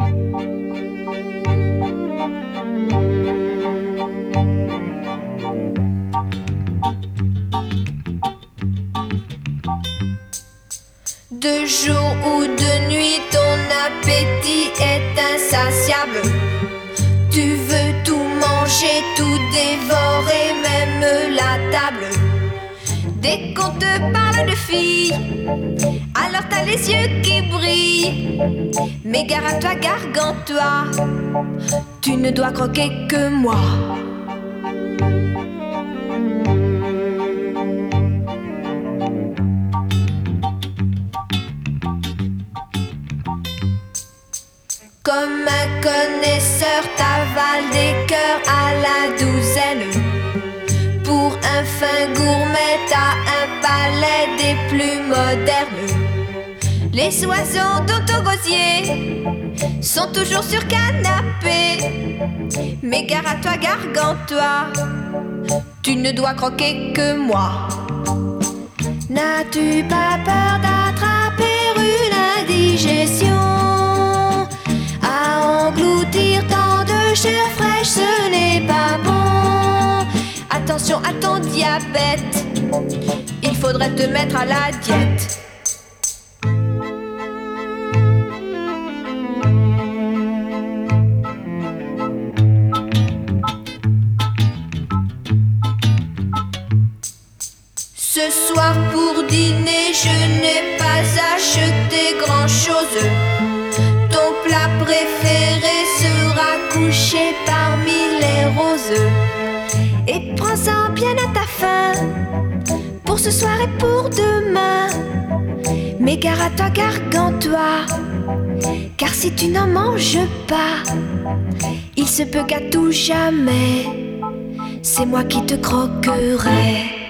De jour ou de nuit, ton appétit est insatiable. Tu veux tout manger, tout dévorer, même la table. Dès qu'on te parle de filles, alors t'as les yeux qui brillent. Mais gare à toi, gargantua, tu ne dois croquer que moi. Comme un connaisseur, t'avales des cœurs à la douzaine. Pour un fin gourmet, t'as un palais des plus modernes. Les oiseaux dans ton gosier sont toujours sur canapé. Mais gare à toi, gargantua, tu ne dois croquer que moi. N'as-tu pas peur d'attraper une indigestion? Engloutir tant de chair fraîche, ce n'est pas bon. Attention à ton diabète, il faudrait te mettre à la diète. Ce soir pour dîner, je n'ai pas acheté grand-chose. Ton plat préféré sera couché parmi les roses. Et prends-en bien à ta faim, pour ce soir et pour demain. Mais gare à toi, gargantua, car si tu n'en manges pas, il se peut qu'à tout jamais, c'est moi qui te croquerai.